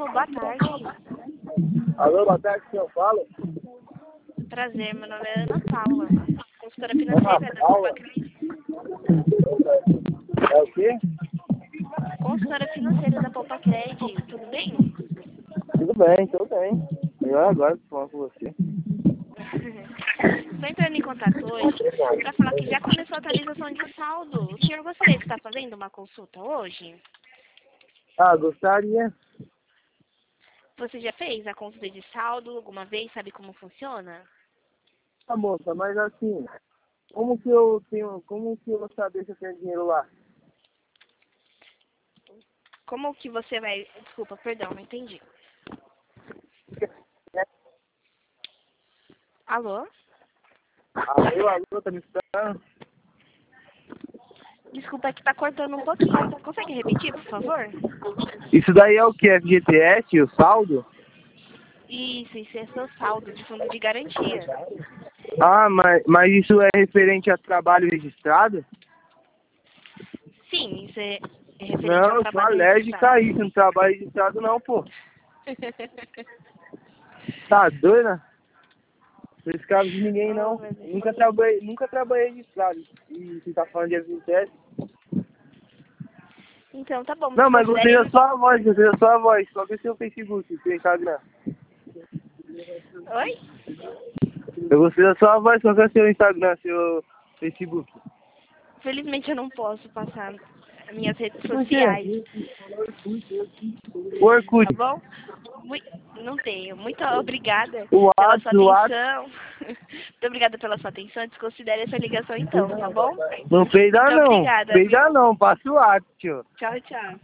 Alô, boa tarde. Alô, boa tarde, quem eu falo? Prazer, meu nome é Ana Paula, consultora financeira da Paula? Poupa Crédito. É o quê? Consultora financeira da Poupa Crédito, tudo bem? Tudo bem. Melhor agora falar com você. Estou entrando em contato hoje para falar que já começou a atualização de saldo. O senhor gostaria de estar fazendo uma consulta hoje? Ah, gostaria. Você já fez a consulta de saldo alguma vez? Sabe como funciona? Ah, moça, mas assim, como que eu vou saber se eu tenho dinheiro lá? Como que você vai... Desculpa, perdão, não entendi. Alô? Alô, tá me escutando? Desculpa, é que tá cortando um pouquinho. Consegue repetir, por favor? Isso daí é o que? FGTS, o saldo? Isso é seu saldo de fundo de garantia. Ah, mas isso é referente a trabalho registrado? Sim, isso é referente Não, ao eu sou trabalho alérgico registrado. a isso, não trabalho registrado não, pô. Tá doida? Não sou escravo de ninguém Oh, não. meu Deus. Nunca trabalhei registrado. E você tá falando de FGTS? Então, tá bom. Não, mas gostei da Considere... sua voz, gostei da sua voz. Qual que é o seu Facebook, seu Instagram? Oi? Eu gostei da sua voz, qual que é o seu Instagram, seu Facebook? Felizmente eu não posso passar minhas redes Por quê? sociais, O Orkut. tá bom? Não tenho. Muito obrigada O pela sua WhatsApp. atenção. Muito obrigada pela sua atenção. Desconsidere essa ligação então, tá bom? Não peida Muito não. obrigada, Peida viu? não, passa o WhatsApp, tio. Tchau, tchau.